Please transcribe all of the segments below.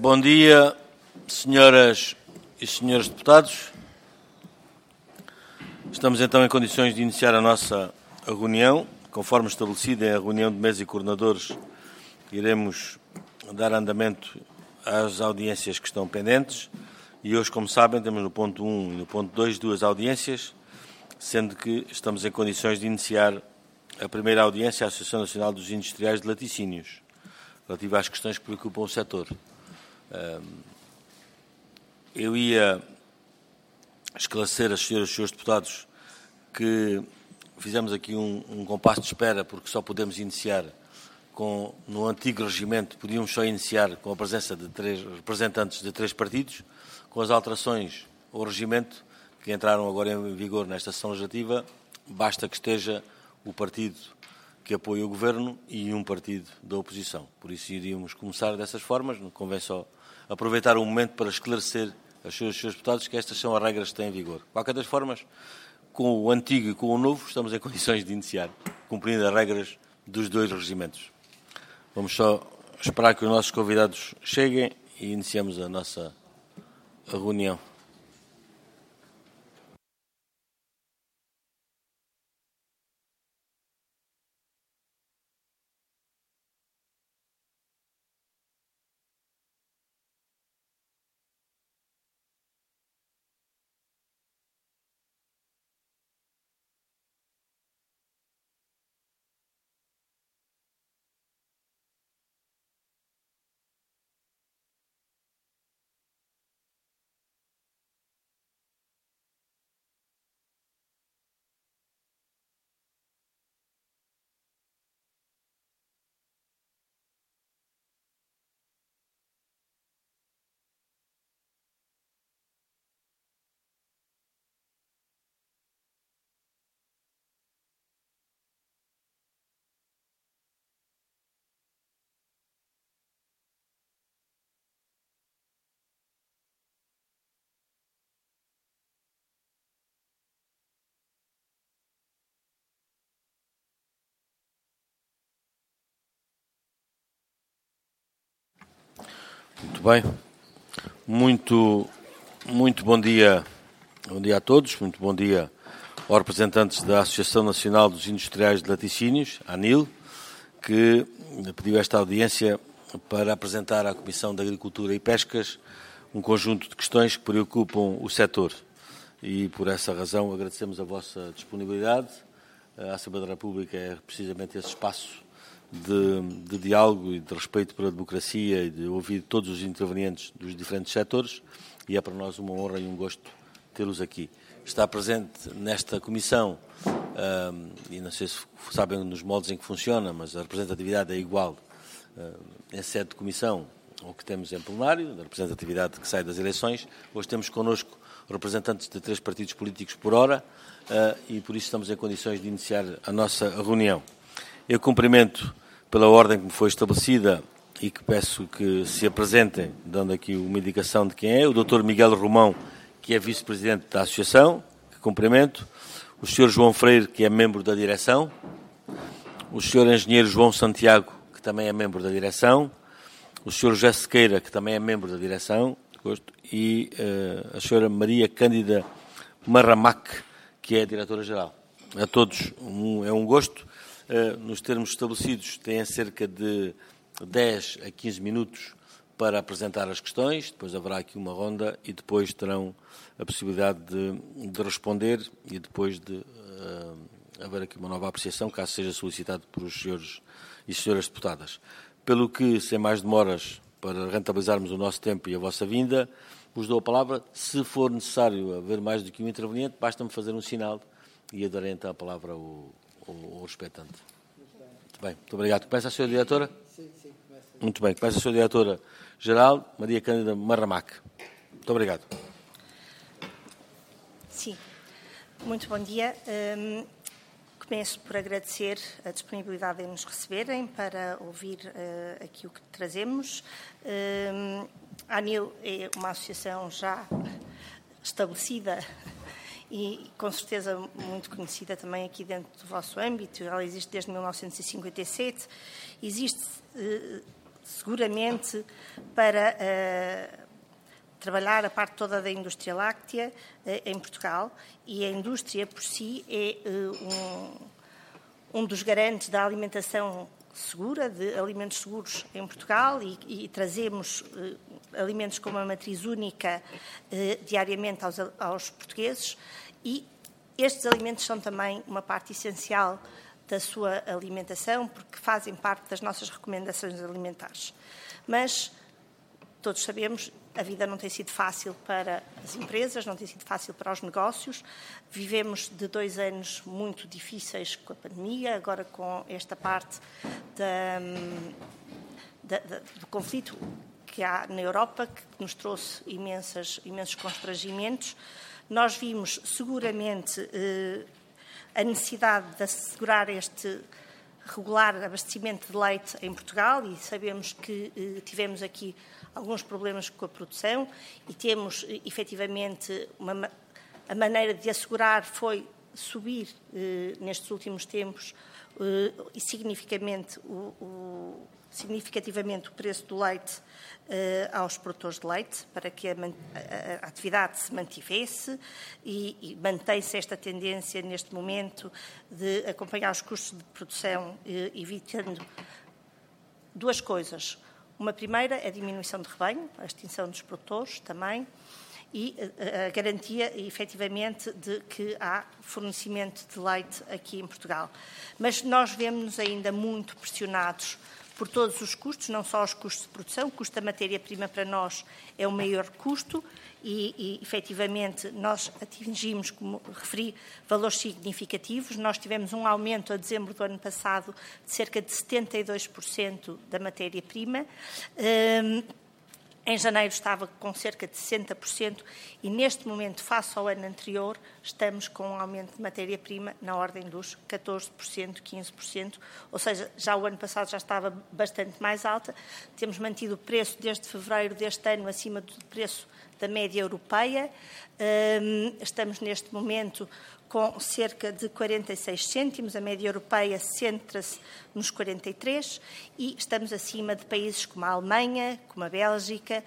Bom dia, senhoras e senhores deputados. Estamos então em condições de iniciar a nossa reunião. Conforme estabelecido em a reunião de mesa e coordenadores, iremos dar andamento às audiências que estão pendentes. E hoje, como sabem, temos no ponto 1 e no ponto 2 duas audiências, sendo que estamos em condições de iniciar a primeira audiência à Associação Nacional dos Industriais de Laticínios, relativa às questões que preocupam o setor. Eu ia esclarecer às senhoras e senhores deputados que fizemos aqui um compasso de espera, porque só podemos iniciar no antigo regimento, podíamos só iniciar com a presença de 3 representantes de 3 partidos. Com as alterações ao regimento, que entraram agora em vigor nesta sessão legislativa, basta que esteja o partido que apoia o Governo e um partido da oposição. Por isso iríamos começar dessas formas. Convém só aproveitar o momento para esclarecer aos senhores deputados que estas são as regras que têm em vigor. De qualquer das formas, com o antigo e com o novo, estamos em condições de iniciar, cumprindo as regras dos 2 regimentos. Vamos só esperar que os nossos convidados cheguem e iniciamos a nossa reunião. Muito bem. Muito bom dia a todos. Muito bom dia aos representantes da Associação Nacional dos Industriais de Laticínios, a ANIL, que pediu esta audiência para apresentar à Comissão de Agricultura e Pescas um conjunto de questões que preocupam o setor. E, por essa razão, agradecemos a vossa disponibilidade. A Assembleia da República é precisamente esse espaço de diálogo e de respeito pela democracia e de ouvir todos os intervenientes dos diferentes setores, e é para nós uma honra e um gosto tê-los aqui. Está presente nesta comissão, e não sei se sabem nos moldes em que funciona, mas a representatividade é igual em sede de comissão ao que temos em plenário, da representatividade que sai das eleições. Hoje temos connosco representantes de 3 partidos políticos por hora, e por isso estamos em condições de iniciar a nossa reunião. Eu cumprimento pela ordem que me foi estabelecida e que peço que se apresentem, dando aqui uma indicação de quem é, o Dr. Miguel Romão, que é vice-presidente da Associação, que cumprimento, o Sr. João Freire, que é membro da direção, o Sr. Engenheiro João Santiago, que também é membro da direção, o Sr. José Sequeira, que também é membro da direção, e a Sra. Maria Cândida Marramac, que é a diretora-geral. A todos é um gosto. Nos termos estabelecidos, têm cerca de 10 a 15 minutos para apresentar as questões, depois haverá aqui uma ronda e depois terão a possibilidade de responder e depois de haver aqui uma nova apreciação, caso seja solicitado por os senhores e senhoras deputadas. Pelo que, sem mais demoras, para rentabilizarmos o nosso tempo e a vossa vinda, vos dou a palavra. Se for necessário haver mais do que um interveniente, basta-me fazer um sinal e eu darei então a palavra ao respeitante. Muito bem, muito obrigado. Começa a Sra. Diretora? Sim, começa. Muito bem, começa a Sra. Diretora-Geral, Maria Cândida Marramac. Muito obrigado. Sim, muito bom dia. Começo por agradecer a disponibilidade em nos receberem para ouvir aqui o que trazemos. A ANIL é uma associação já estabelecida e, com certeza, muito conhecida também aqui dentro do vosso âmbito. Ela existe desde 1957. Existe seguramente para trabalhar a parte toda da indústria láctea em Portugal, e a indústria por si é um dos garantes da alimentação segura, de alimentos seguros em Portugal, e trazemos alimentos com uma matriz única diariamente aos portugueses, e estes alimentos são também uma parte essencial da sua alimentação, porque fazem parte das nossas recomendações alimentares. Mas, todos sabemos, a vida não tem sido fácil para as empresas, não tem sido fácil para os negócios. Vivemos de 2 anos muito difíceis com a pandemia, agora com esta parte do conflito que há na Europa, que nos trouxe imensos constrangimentos. Nós vimos seguramente a necessidade de assegurar este regular abastecimento de leite em Portugal, e sabemos que tivemos aqui alguns problemas com a produção, e temos efetivamente a maneira de assegurar foi subir nestes últimos tempos e significativamente o preço do leite aos produtores de leite, para que a atividade se mantivesse, e mantém-se esta tendência neste momento de acompanhar os custos de produção, evitando 2 coisas. Uma primeira é a diminuição de rebanho, a extinção dos produtores também, e a garantia, efetivamente, de que há fornecimento de leite aqui em Portugal. Mas nós vemos-nos ainda muito pressionados por todos os custos, não só os custos de produção. O custo da matéria-prima para nós é o maior custo, e efetivamente nós atingimos, como referi, valores significativos. Nós tivemos um aumento a dezembro do ano passado de cerca de 72% da matéria-prima. Em janeiro estava com cerca de 60%, e neste momento, face ao ano anterior, estamos com um aumento de matéria-prima na ordem dos 14%, 15%, ou seja, já o ano passado já estava bastante mais alta. Temos mantido o preço desde fevereiro deste ano acima do preço da média europeia. Estamos neste momento com cerca de 46 cêntimos, a média europeia centra-se nos 43, e estamos acima de países como a Alemanha, como a Bélgica,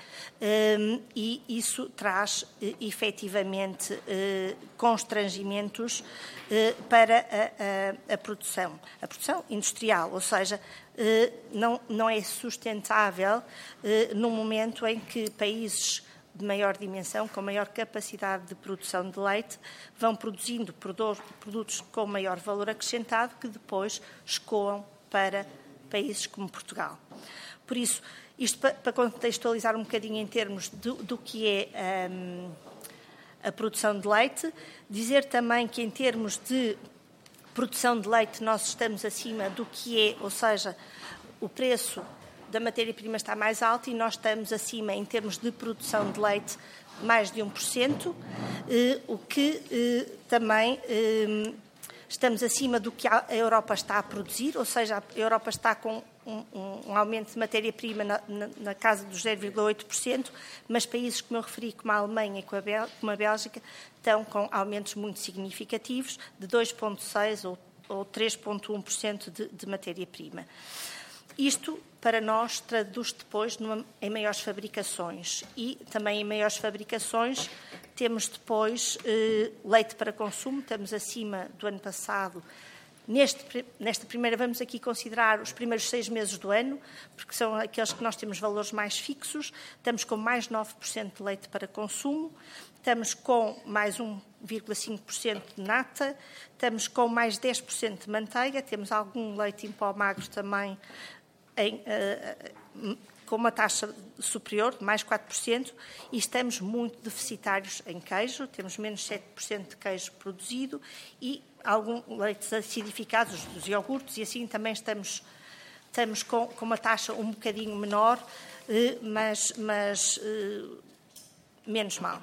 e isso traz efetivamente constrangimentos para a produção industrial, ou seja, não é sustentável num momento em que países de maior dimensão, com maior capacidade de produção de leite, vão produzindo produtos com maior valor acrescentado, que depois escoam para países como Portugal. Por isso, isto para contextualizar um bocadinho em termos do que é a produção de leite, dizer também que em termos de produção de leite nós estamos acima do que é, ou seja, o preço da matéria-prima está mais alta, e nós estamos acima, em termos de produção de leite, mais de 1%, o que também estamos acima do que a Europa está a produzir, ou seja, a Europa está com um aumento de matéria-prima na casa dos 0,8%, mas países, como eu referi, como a Alemanha e como a Bélgica, estão com aumentos muito significativos, de 2,6% ou 3,1% de matéria-prima. Isto, para nós, traduz depois em maiores fabricações, e também em maiores fabricações temos depois leite para consumo. Estamos acima do ano passado. Nesta primeira, vamos aqui considerar os primeiros 6 meses do ano, porque são aqueles que nós temos valores mais fixos. Estamos com mais 9% de leite para consumo, estamos com mais 1,5% de nata, estamos com mais 10% de manteiga, temos algum leite em pó magro também com uma taxa superior, de mais 4%, e estamos muito deficitários em queijo. Temos menos 7% de queijo produzido, e alguns leites acidificados, dos iogurtes, e assim também estamos com uma taxa um bocadinho menor, mas menos mal.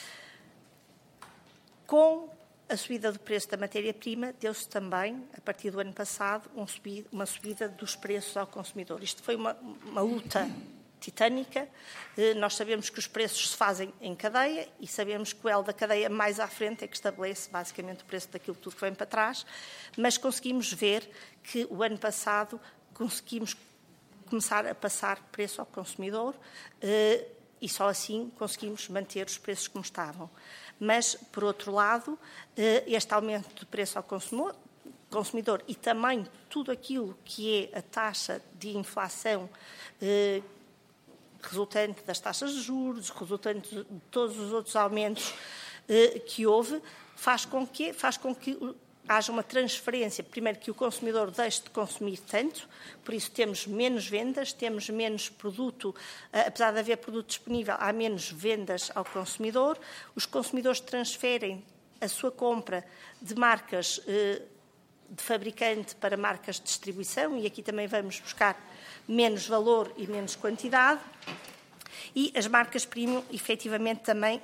Com a subida do preço da matéria-prima, deu-se também, a partir do ano passado, uma subida dos preços ao consumidor. Isto foi uma luta titânica. Nós sabemos que os preços se fazem em cadeia, e sabemos que o elo da cadeia mais à frente é que estabelece basicamente o preço daquilo tudo que vem para trás, mas conseguimos ver que o ano passado conseguimos começar a passar preço ao consumidor e só assim conseguimos manter os preços como estavam. Mas, por outro lado, este aumento de preço ao consumidor e também tudo aquilo que é a taxa de inflação resultante das taxas de juros, resultante de todos os outros aumentos que houve, faz com que haja uma transferência, primeiro que o consumidor deixe de consumir tanto, por isso temos menos vendas, temos menos produto, apesar de haver produto disponível, há menos vendas ao consumidor, os consumidores transferem a sua compra de marcas de fabricante para marcas de distribuição, e aqui também vamos buscar menos valor e menos quantidade, e as marcas premium, efetivamente, também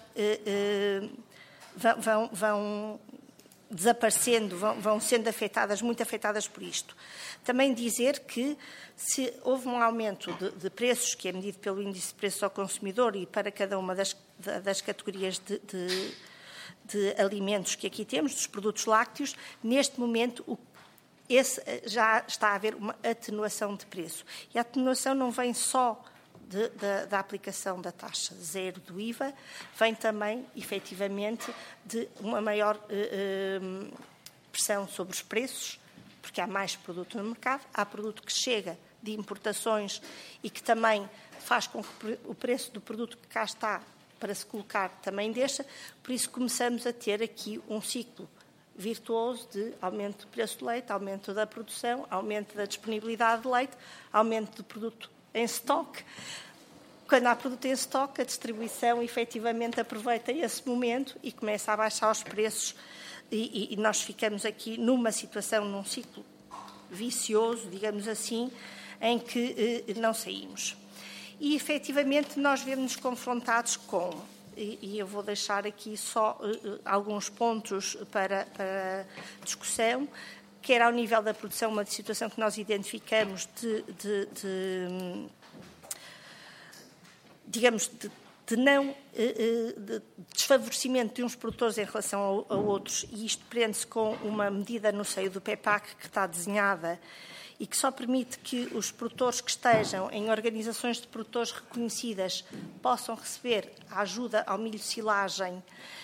vão desaparecendo, vão sendo afetadas, muito afetadas por isto. Também dizer que se houve um aumento de preços, que é medido pelo índice de preços ao consumidor e para cada uma das categorias de alimentos que aqui temos, dos produtos lácteos, neste momento esse já está a haver uma atenuação de preço. E a atenuação não vem só da aplicação da taxa zero do IVA, vem também, efetivamente, de uma maior pressão sobre os preços, porque há mais produto no mercado, há produto que chega de importações e que também faz com que o preço do produto que cá está para se colocar também deixa, por isso começamos a ter aqui um ciclo virtuoso de aumento do preço do leite, aumento da produção, aumento da disponibilidade de leite, aumento do produto em estoque. Quando há produto em estoque, a distribuição efetivamente aproveita esse momento e começa a baixar os preços e nós ficamos aqui numa situação, num ciclo vicioso, digamos assim, em que não saímos. E efetivamente nós vemos-nos confrontados com, e eu vou deixar aqui só alguns pontos para discussão, quer ao nível da produção, uma situação que nós identificamos de desfavorecimento de uns produtores em relação a outros, e isto prende-se com uma medida no seio do PEPAC que está desenhada e que só permite que os produtores que estejam em organizações de produtores reconhecidas possam receber a ajuda ao milho silagem,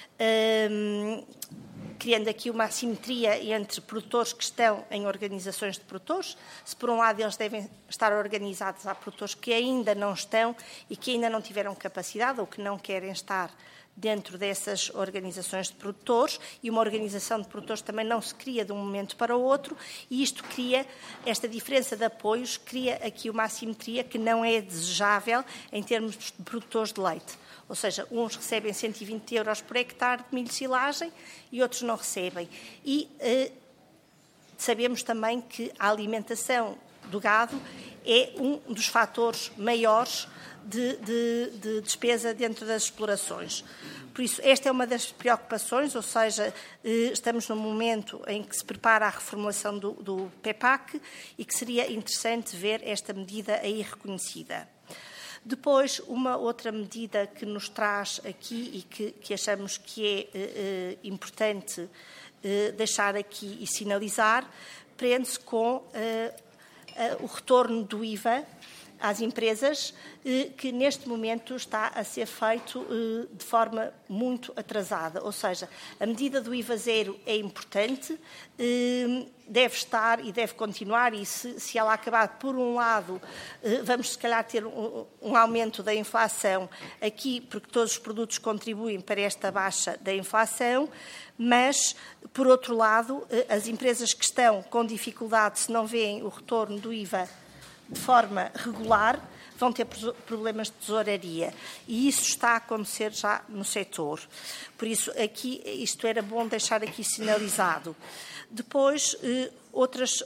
criando aqui uma assimetria entre produtores que estão em organizações de produtores. Se, por um lado, eles devem estar organizados, há produtores que ainda não estão e que ainda não tiveram capacidade ou que não querem estar dentro dessas organizações de produtores, e uma organização de produtores também não se cria de um momento para o outro, e isto cria, esta diferença de apoios, cria aqui uma assimetria que não é desejável em termos de produtores de leite. Ou seja, uns recebem 120 € por hectare de milho silagem e outros não recebem. E sabemos também que a alimentação do gado é um dos fatores maiores de despesa dentro das explorações. Por isso, esta é uma das preocupações, ou seja, estamos num momento em que se prepara a reformulação do PEPAC e que seria interessante ver esta medida aí reconhecida. Depois, uma outra medida que nos traz aqui e que achamos que é importante deixar aqui e sinalizar, prende-se com o retorno do IVA às empresas, que neste momento está a ser feito de forma muito atrasada. Ou seja, a medida do IVA zero é importante, deve estar e deve continuar, e se ela acabar, por um lado, vamos se calhar ter um aumento da inflação aqui, porque todos os produtos contribuem para esta baixa da inflação, mas, por outro lado, as empresas que estão com dificuldade, se não veem o retorno do IVA de forma regular, vão ter problemas de tesouraria. E isso está a acontecer já no setor. Por isso, aqui, isto era bom deixar aqui sinalizado. Depois, outras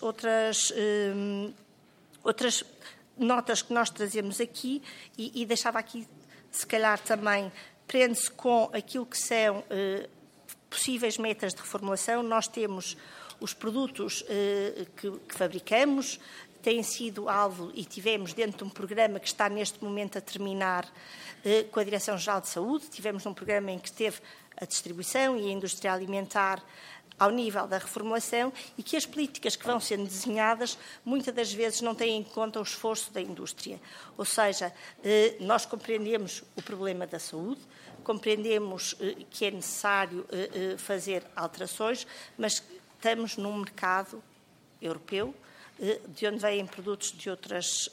notas que nós trazemos aqui, e deixava aqui, se calhar também, prende-se com aquilo que são possíveis metas de reformulação. Nós temos os produtos que fabricamos, têm sido alvo e tivemos dentro de um programa que está neste momento a terminar com a Direção-Geral de Saúde. Tivemos um programa em que teve a distribuição e a indústria alimentar ao nível da reformulação e que as políticas que vão sendo desenhadas muitas das vezes não têm em conta o esforço da indústria. Ou seja, nós compreendemos o problema da saúde, compreendemos que é necessário fazer alterações, mas estamos num mercado europeu de onde vêm produtos de outras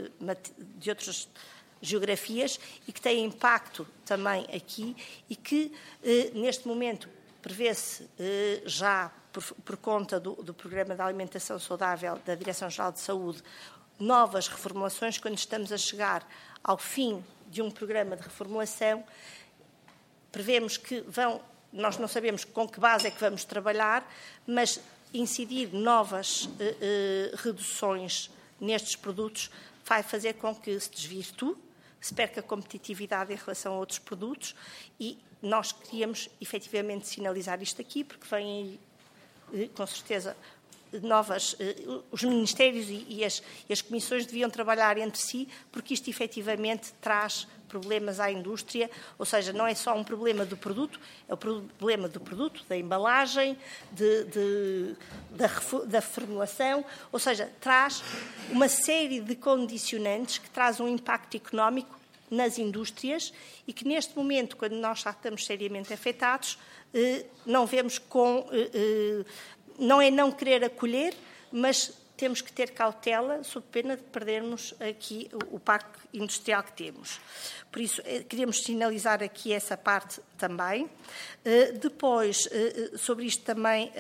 geografias e que têm impacto também aqui e que, neste momento, prevê-se já, por conta do Programa de Alimentação Saudável da Direção-Geral de Saúde, novas reformulações. Quando estamos a chegar ao fim de um programa de reformulação, prevemos que nós não sabemos com que base é que vamos trabalhar, mas incidir novas reduções nestes produtos vai fazer com que se desvirtue, se perca competitividade em relação a outros produtos e nós queríamos efetivamente sinalizar isto aqui, porque vêm aí, com certeza, novas... Os ministérios e as comissões deviam trabalhar entre si, porque isto efetivamente traz problemas à indústria, ou seja, não é só um problema do produto, é o problema do produto, da embalagem, da formulação, ou seja, traz uma série de condicionantes que traz um impacto económico nas indústrias e que neste momento, quando nós já estamos seriamente afetados, não vemos não é não querer acolher, mas temos que ter cautela sob pena de perdermos aqui o parque industrial que temos. Por isso, queríamos sinalizar aqui essa parte também. Depois, sobre isto também,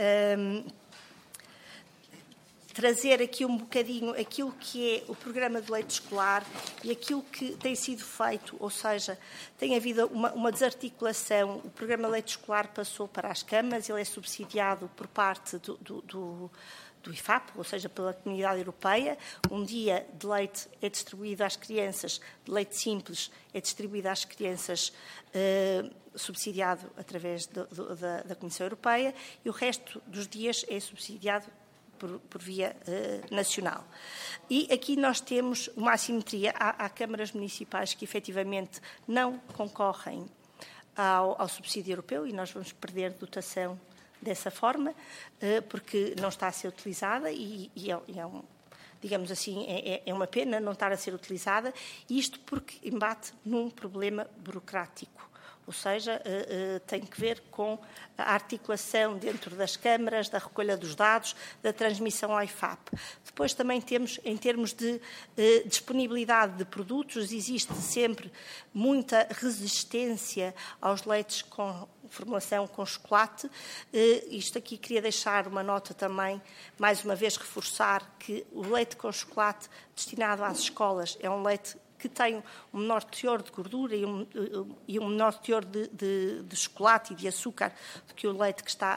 trazer aqui um bocadinho aquilo que é o programa de leite escolar e aquilo que tem sido feito, ou seja, tem havido uma desarticulação. O programa de leite escolar passou para as câmaras, ele é subsidiado por parte do IFAP, ou seja, pela Comunidade Europeia. Um dia de leite é distribuído às crianças, de leite simples é distribuído às crianças subsidiado através da Comissão Europeia e o resto dos dias é subsidiado por via nacional. E aqui nós temos uma assimetria. Há câmaras municipais que efetivamente não concorrem ao subsídio europeu e nós vamos perder dotação dessa forma, porque não está a ser utilizada e digamos assim, é uma pena não estar a ser utilizada, isto porque embate num problema burocrático. Ou seja, tem que ver com a articulação dentro das câmaras, da recolha dos dados, da transmissão ao IFAP. Depois também temos, em termos de disponibilidade de produtos, existe sempre muita resistência aos leites com formulação com chocolate. Isto aqui queria deixar uma nota também, mais uma vez reforçar que o leite com chocolate destinado às escolas é um leite que tem um menor teor de gordura e um menor teor de chocolate e de açúcar do que o leite que está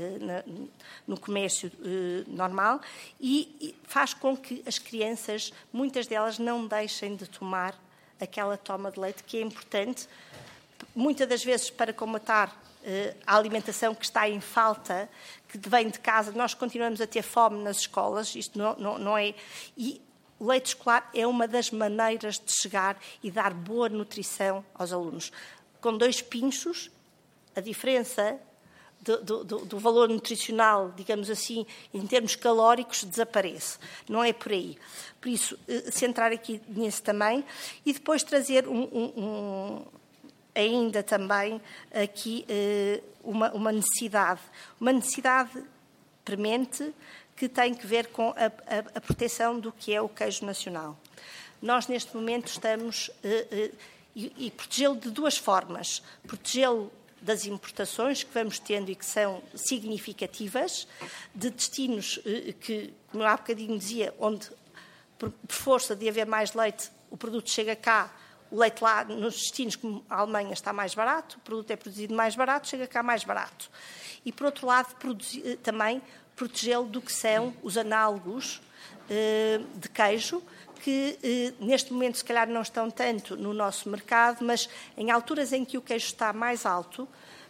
no comércio normal e faz com que as crianças, muitas delas, não deixem de tomar aquela toma de leite que é importante, muitas das vezes para combatar a alimentação que está em falta, que vem de casa. Nós continuamos a ter fome nas escolas, isto não é... O leite escolar é uma das maneiras de chegar e dar boa nutrição aos alunos. Com 2 pinchos, a diferença do valor nutricional, digamos assim, em termos calóricos, desaparece. Não é por aí. Por isso, centrar aqui nisso também e depois trazer ainda também aqui uma necessidade premente, que tem que ver com a proteção do que é o queijo nacional. Nós, neste momento, estamos e protegê-lo de 2 formas. Protegê-lo das importações que vamos tendo e que são significativas, de destinos que, como eu há bocadinho dizia, onde, por força de haver mais leite, o produto chega cá, o leite lá, nos destinos como a Alemanha está mais barato, o produto é produzido mais barato, chega cá mais barato. E, por outro lado, também protegê-lo do que são os análogos de queijo, que neste momento se calhar não estão tanto no nosso mercado, mas em alturas em que o queijo está mais alto,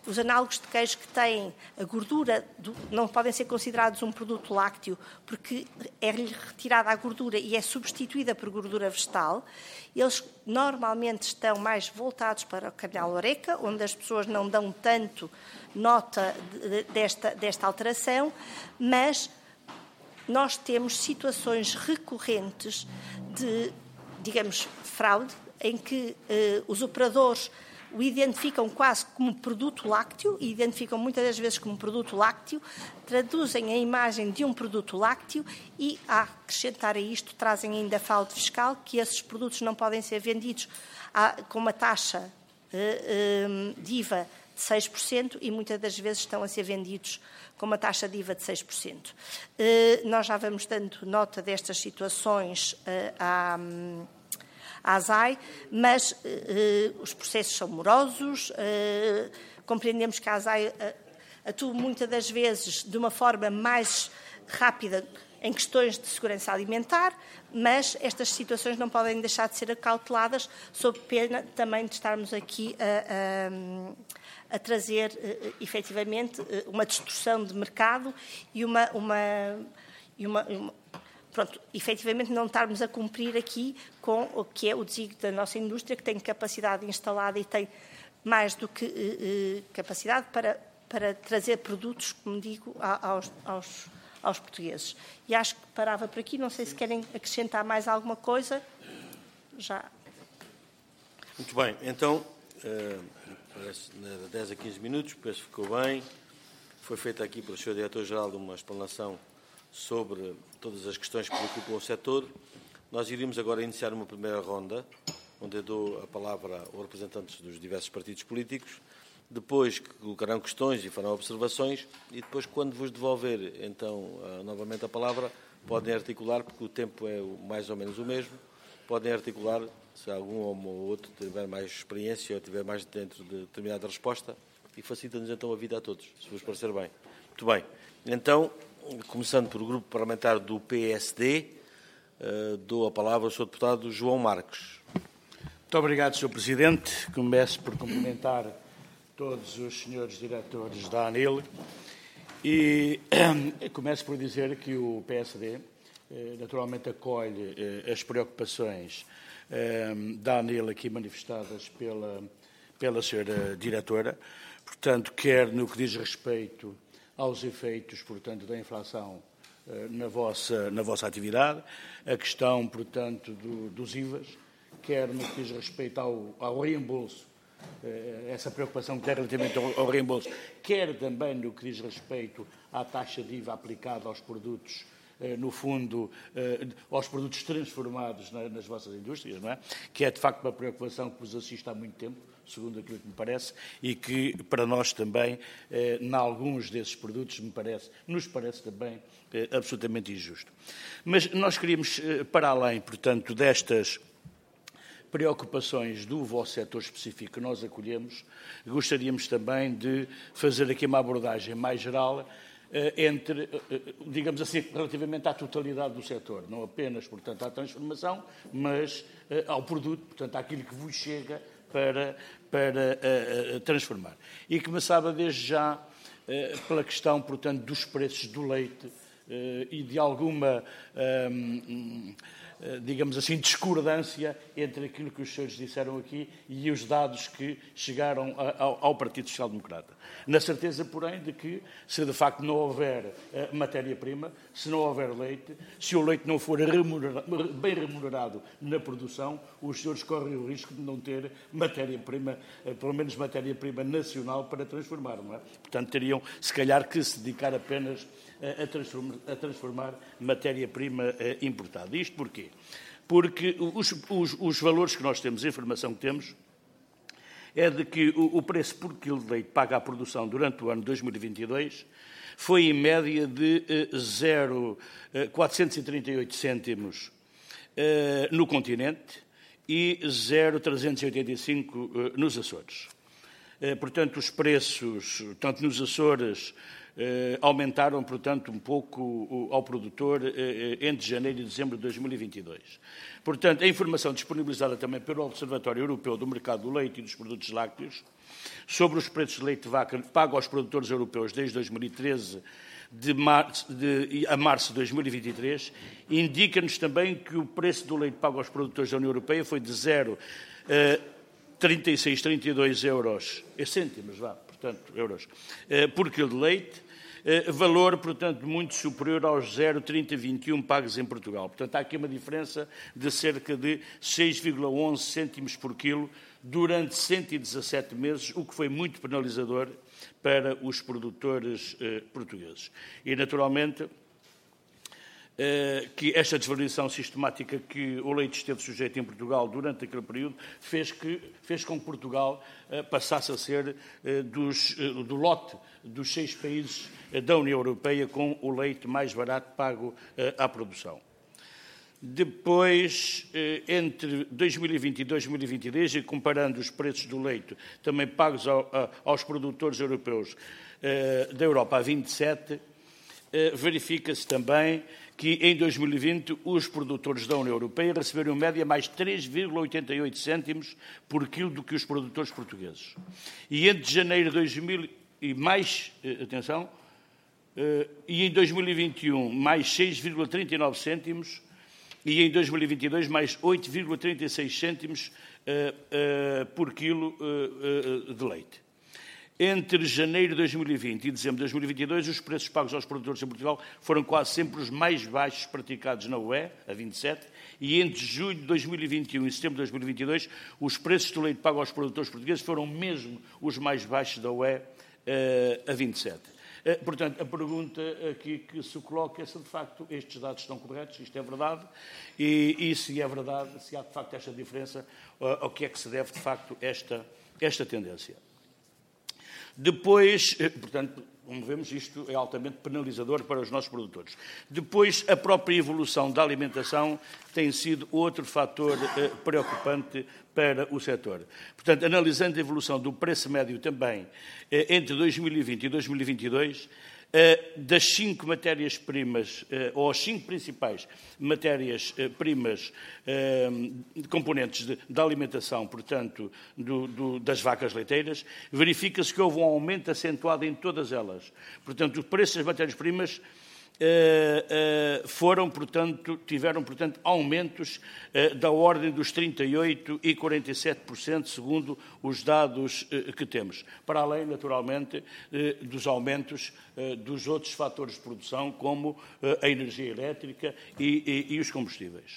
os análogos de queijo que têm a gordura, não podem ser considerados um produto lácteo, porque é-lhe retirada a gordura e é substituída por gordura vegetal. Eles normalmente estão mais voltados para o canal Horeca, onde as pessoas não dão tanto nota desta alteração, mas nós temos situações recorrentes de, digamos, fraude, em que os operadores o identificam quase como produto lácteo, e identificam muitas das vezes como produto lácteo, traduzem a imagem de um produto lácteo e, a acrescentar a isto, trazem ainda fraude fiscal, que esses produtos não podem ser vendidos com uma taxa de IVA de 6% e muitas das vezes estão a ser vendidos com uma taxa de IVA de 6%. Nós já vamos dando nota destas situações à ASAI, mas os processos são morosos, compreendemos que a ASAI atua muitas das vezes de uma forma mais rápida em questões de segurança alimentar, mas estas situações não podem deixar de ser acauteladas, sob pena também de estarmos aqui a trazer, efetivamente, uma distorção de mercado e pronto, efetivamente não estarmos a cumprir aqui com o que é o desígnio da nossa indústria, que tem capacidade instalada e tem mais do que capacidade para trazer produtos, como digo, aos portugueses. E acho que parava por aqui, não sei se querem acrescentar mais alguma coisa. Já. Muito bem, então, parece 10 a 15 minutos, penso que ficou bem. Foi feita aqui pelo Sr. Diretor-Geral uma explanação sobre todas as questões que preocupam o setor. Nós iríamos agora iniciar uma primeira ronda, onde eu dou a palavra aos representantes dos diversos partidos políticos, depois que colocarão questões e farão observações, e depois, quando vos devolver, então, novamente a palavra, podem articular, porque o tempo é mais ou menos o mesmo, podem articular, se algum ou outro tiver mais experiência ou tiver mais dentro de determinada resposta, e facilita-nos então a vida a todos, se vos parecer bem. Muito bem. Então, começando pelo grupo parlamentar do PSD, dou a palavra ao Sr. Deputado João Marques. Muito obrigado, Sr. Presidente. Começo por cumprimentar todos os senhores diretores da ANIL e começo por dizer que o PSD naturalmente acolhe as preocupações da ANIL aqui manifestadas pela senhora diretora, portanto, quer no que diz respeito aos efeitos, portanto, da inflação na vossa atividade, a questão, portanto, dos IVAs, quer no que diz respeito ao reembolso, essa preocupação que tem relativamente ao reembolso, quer também no que diz respeito à taxa de IVA aplicada aos produtos, no fundo, aos produtos transformados nas vossas indústrias, não é? Que é, de facto, uma preocupação que vos assiste há muito tempo, segundo aquilo que me parece, e que, para nós também, em alguns desses produtos, nos parece também absolutamente injusto. Mas nós queríamos, para além, portanto, destas preocupações do vosso setor específico que nós acolhemos, gostaríamos também de fazer aqui uma abordagem mais geral entre, digamos assim, relativamente à totalidade do setor, não apenas, portanto, à transformação, mas ao produto, portanto, àquilo que vos chega para transformar. E começava desde já pela questão, portanto, dos preços do leite e de alguma, digamos assim, discordância entre aquilo que os senhores disseram aqui e os dados que chegaram ao Partido Social Democrata. Na certeza, porém, de que, se de facto não houver matéria-prima, se não houver leite, se o leite não for bem remunerado na produção, os senhores correm o risco de não ter matéria-prima, pelo menos matéria-prima nacional para transformar, não é? Portanto, teriam, se calhar, que se dedicar apenas a transformar matéria-prima importada. Isto porquê? Porque os valores que nós temos, a informação que temos, é de que o preço por quilo de leite pago à produção durante o ano 2022 foi em média de 0,438 cêntimos no continente e 0,385 nos Açores. Portanto, os preços, tanto nos Açores, aumentaram, portanto, um pouco ao produtor entre janeiro e dezembro de 2022. Portanto, a informação disponibilizada também pelo Observatório Europeu do Mercado do Leite e dos Produtos Lácteos sobre os preços de leite de vaca pago aos produtores europeus desde 2013 a março de 2023, indica-nos também que o preço do leite pago aos produtores da União Europeia foi de 0,3632 euros, cêntimos, euros, por quilo de leite, valor, portanto, muito superior aos 0,3021 pagos em Portugal. Portanto, há aqui uma diferença de cerca de 6,11 cêntimos por quilo durante 117 meses, o que foi muito penalizador para os produtores portugueses. E, naturalmente, que esta desvalorização sistemática que o leite esteve sujeito em Portugal durante aquele período fez com que Portugal passasse a ser do lote dos 6 países da União Europeia com o leite mais barato pago à produção. Depois, entre 2020 e 2022, e comparando os preços do leite também pagos aos produtores europeus da Europa a 27, verifica-se também que em 2020 os produtores da União Europeia receberam em média mais 3,88 cêntimos por quilo do que os produtores portugueses. E entre janeiro de 2000 e mais, atenção, e em 2021 mais 6,39 cêntimos e em 2022 mais 8,36 cêntimos por quilo de leite. Entre janeiro de 2020 e dezembro de 2022, os preços pagos aos produtores em Portugal foram quase sempre os mais baixos praticados na UE, a 27, e entre julho de 2021 e setembro de 2022, os preços do leite pago aos produtores portugueses foram mesmo os mais baixos da UE, a 27. Portanto, a pergunta aqui que se coloca é se, de facto, estes dados estão corretos, isto é verdade, e se é verdade, se há, de facto, esta diferença, ao que é que se deve, de facto, esta tendência. Depois, portanto, como vemos, isto é altamente penalizador para os nossos produtores. Depois, a própria evolução da alimentação tem sido outro fator preocupante para o setor. Portanto, analisando a evolução do preço médio também entre 2020 e 2022, das 5 matérias-primas, ou as 5 principais matérias-primas componentes da alimentação, portanto, das vacas leiteiras, verifica-se que houve um aumento acentuado em todas elas. Portanto, o preço das matérias-primas tiveram, portanto, aumentos da ordem dos 38% e 47%, segundo os dados que temos. Para além, naturalmente, dos aumentos dos outros fatores de produção, como a energia elétrica e os combustíveis.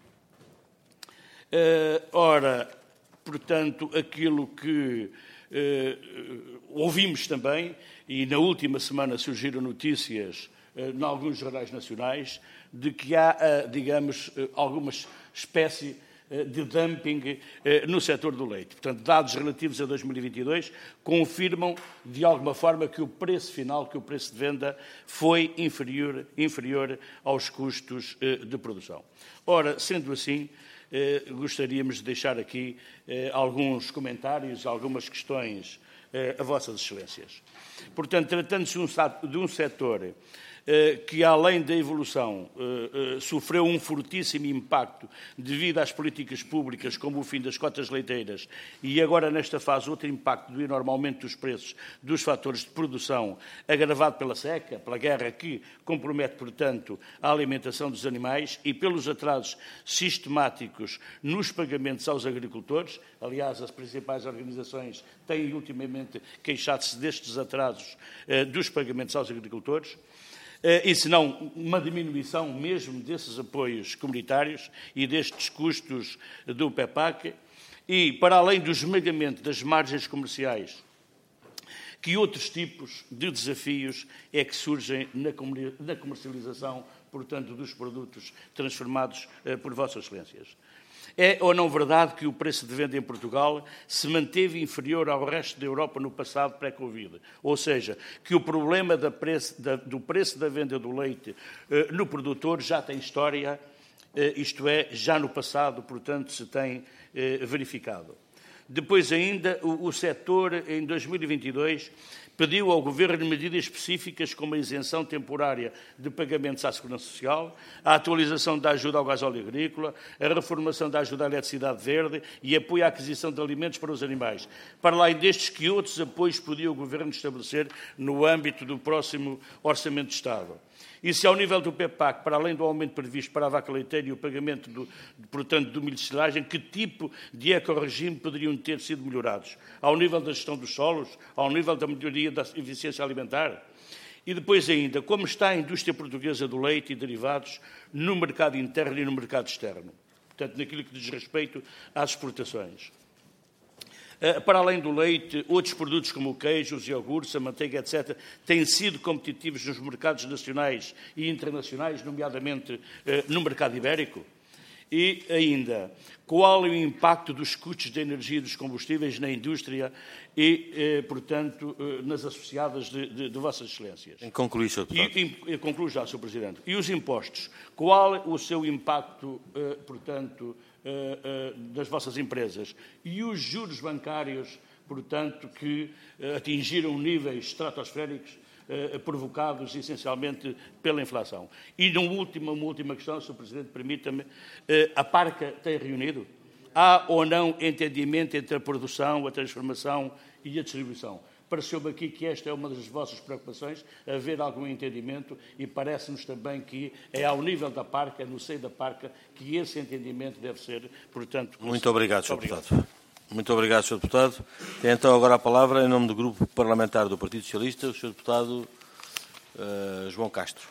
Ora, portanto, aquilo que ouvimos também, e na última semana surgiram notícias em alguns jornais nacionais, de que há, digamos, alguma espécie de dumping no setor do leite. Portanto, dados relativos a 2022 confirmam, de alguma forma, que o preço final, que o preço de venda, foi inferior aos custos de produção. Ora, sendo assim, gostaríamos de deixar aqui alguns comentários, algumas questões a vossas excelências. Portanto, tratando-se de um setor que, além da evolução, sofreu um fortíssimo impacto devido às políticas públicas, como o fim das cotas leiteiras, e agora, nesta fase, outro impacto do enorme aumento dos preços dos fatores de produção, agravado pela seca, pela guerra que compromete, portanto, a alimentação dos animais e pelos atrasos sistemáticos nos pagamentos aos agricultores. Aliás, as principais organizações têm ultimamente queixado-se destes atrasos dos pagamentos aos agricultores. E se não uma diminuição mesmo desses apoios comunitários e destes custos do PEPAC, e para além do esmagamento das margens comerciais, que outros tipos de desafios é que surgem na comercialização, portanto, dos produtos transformados por Vossas Excelências. É ou não verdade que o preço de venda em Portugal se manteve inferior ao resto da Europa no passado pré-Covid? Ou seja, que o problema do preço da venda do leite no produtor já tem história, isto é, já no passado, portanto, se tem verificado. Depois ainda, o setor, em 2022, pediu ao Governo medidas específicas como a isenção temporária de pagamentos à Segurança Social, a atualização da ajuda ao gasóleo agrícola, a reformação da ajuda à eletricidade verde e apoio à aquisição de alimentos para os animais, para além destes que outros apoios podia o Governo estabelecer no âmbito do próximo Orçamento de Estado. E se ao nível do PEPAC, para além do aumento previsto para a vaca leiteira e o pagamento, portanto, do milho de silagem, que tipo de ecorregime poderiam ter sido melhorados? Ao nível da gestão dos solos? Ao nível da melhoria da eficiência alimentar? E depois ainda, como está a indústria portuguesa do leite e derivados no mercado interno e no mercado externo? Portanto, naquilo que diz respeito às exportações. Para além do leite, outros produtos como o queijo, os iogurtes, a manteiga, etc., têm sido competitivos nos mercados nacionais e internacionais, nomeadamente no mercado ibérico? E ainda, qual é o impacto dos custos de energia e dos combustíveis na indústria e, portanto, nas associadas de Vossas Excelências? Conclui, Sr. Deputado. Concluo já, Sr. Presidente. E os impostos? Qual é o seu impacto, portanto, das vossas empresas? E os juros bancários, portanto, que atingiram níveis estratosféricos provocados essencialmente pela inflação. E uma última questão, Sr. Presidente, permita-me, a Parca tem reunido? Há ou não entendimento entre a produção, a transformação e a distribuição? Pareceu-me aqui que esta é uma das vossas preocupações, haver algum entendimento, e parece-nos também que é ao nível da Parca, no seio da Parca, que esse entendimento deve ser, portanto... Muito obrigado, Sr. Deputado. Muito obrigado, Sr. Deputado. Tem então agora a palavra, em nome do Grupo Parlamentar do Partido Socialista, o Sr. Deputado João Castro.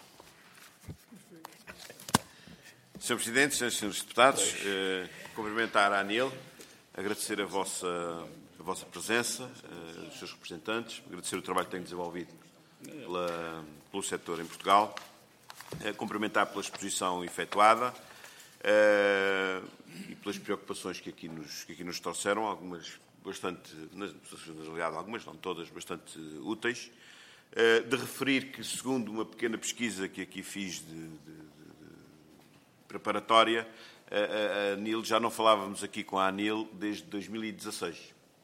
Sr. Presidente, Srs. Deputados, cumprimentar a ANIL, agradecer a vossa presença, os seus representantes, agradecer o trabalho que têm desenvolvido pelo setor em Portugal, cumprimentar pela exposição efetuada e pelas preocupações que aqui nos trouxeram, algumas bastante, na realidade algumas, não todas, bastante úteis. De referir que, segundo uma pequena pesquisa que aqui fiz de preparatória, a ANIL, já não falávamos aqui com a ANIL desde 2016.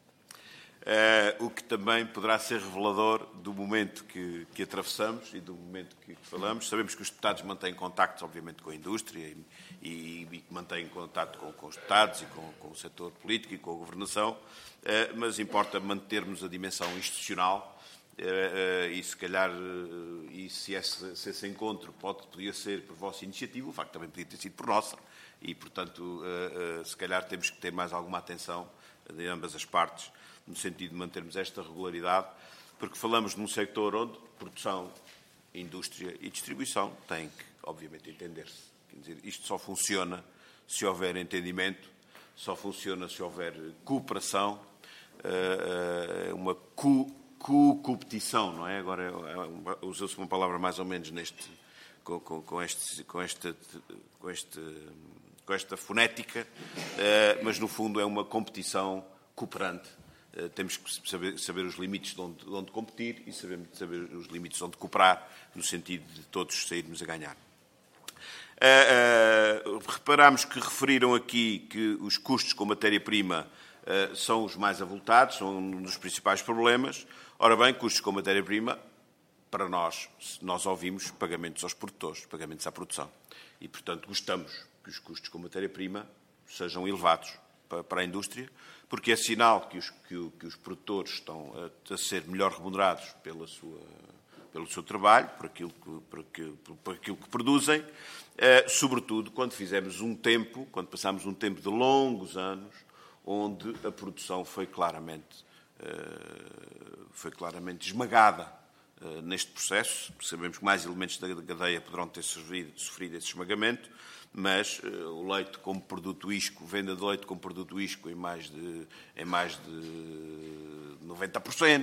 O que também poderá ser revelador do momento que atravessamos e do momento que falamos. Sabemos que os deputados mantêm contactos, obviamente, com a indústria e mantêm contacto com os deputados e com o setor político e com a governação, mas importa mantermos a dimensão institucional e, se calhar, se esse encontro podia ser por vossa iniciativa, o facto também podia ter sido por nossa, e, portanto, se calhar temos que ter mais alguma atenção de ambas as partes, no sentido de mantermos esta regularidade, porque falamos num sector onde produção, indústria e distribuição têm que, obviamente, entender-se. Quer dizer, isto só funciona se houver entendimento, só funciona se houver cooperação, uma competição, não é? Agora usa-se uma palavra mais ou menos com esta fonética, mas no fundo é uma competição cooperante. Temos que saber os limites de onde competir e saber os limites de onde cooperar, no sentido de todos sairmos a ganhar. Reparámos que referiram aqui que os custos com matéria-prima são os mais avultados, são um dos principais problemas. Ora bem, custos com matéria-prima, para nós ouvimos pagamentos aos produtores, pagamentos à produção. E, portanto, gostamos que os custos com matéria-prima sejam elevados para a indústria, porque é sinal que os produtores estão a ser melhor remunerados pelo seu trabalho, por aquilo que produzem, sobretudo quando passámos um tempo de longos anos, onde a produção foi claramente esmagada neste processo. Sabemos que mais elementos da cadeia poderão ter sofrido esse esmagamento, mas o leite como produto isco, venda de leite como produto isco em mais de 90%,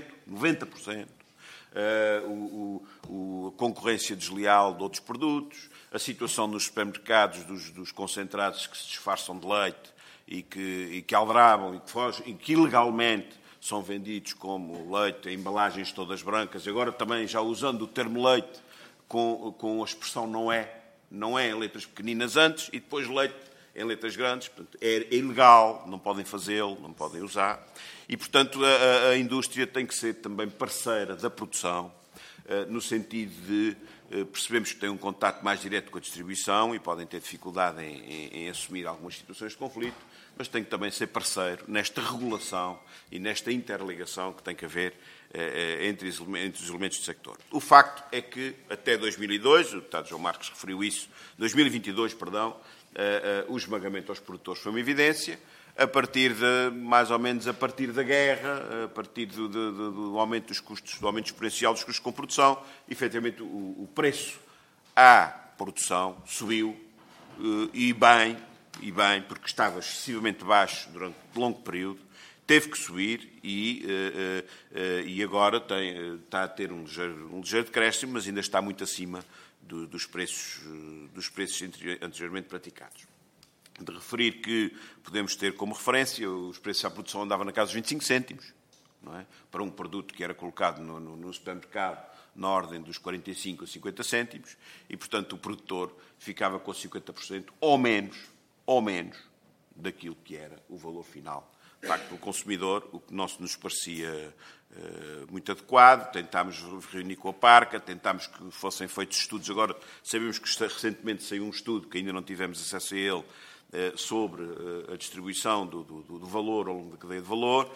a concorrência desleal de outros produtos, a situação nos supermercados dos concentrados que se disfarçam de leite e que aldrabam e que ilegalmente são vendidos como leite, em embalagens todas brancas, agora também já usando o termo leite com a expressão não é em letras pequeninas antes, e depois leite em letras grandes, portanto, é ilegal, não podem fazê-lo, não podem usar. E, portanto, a indústria tem que ser também parceira da produção, no sentido de percebemos que têm um contacto mais direto com a distribuição e podem ter dificuldade em assumir algumas situações de conflito, mas tem que também ser parceiro nesta regulação e nesta interligação que tem que haver entre os elementos do sector. O facto é que até 2002, o deputado João Marques referiu isso, 2022, perdão, o esmagamento aos produtores foi uma evidência. A partir de, mais ou menos, a partir da guerra, a partir do aumento dos custos, do aumento exponencial dos custos com produção, efetivamente o preço à produção subiu, e bem, porque estava excessivamente baixo durante um longo período, teve que subir e agora está a ter um ligeiro decréscimo, mas ainda está muito acima dos preços anteriormente praticados. De referir que podemos ter como referência os preços à produção andavam na casa dos 25 cêntimos, não é? Para um produto que era colocado no supermercado na ordem dos 45 a 50 cêntimos e, portanto, o produtor ficava com 50% ou menos daquilo que era o valor final. De facto, o consumidor, o que não nos parecia muito adequado, tentámos reunir com a Parca, tentámos que fossem feitos estudos. Agora, sabemos que recentemente saiu um estudo, que ainda não tivemos acesso a ele, sobre a distribuição do valor ao longo da cadeia de valor,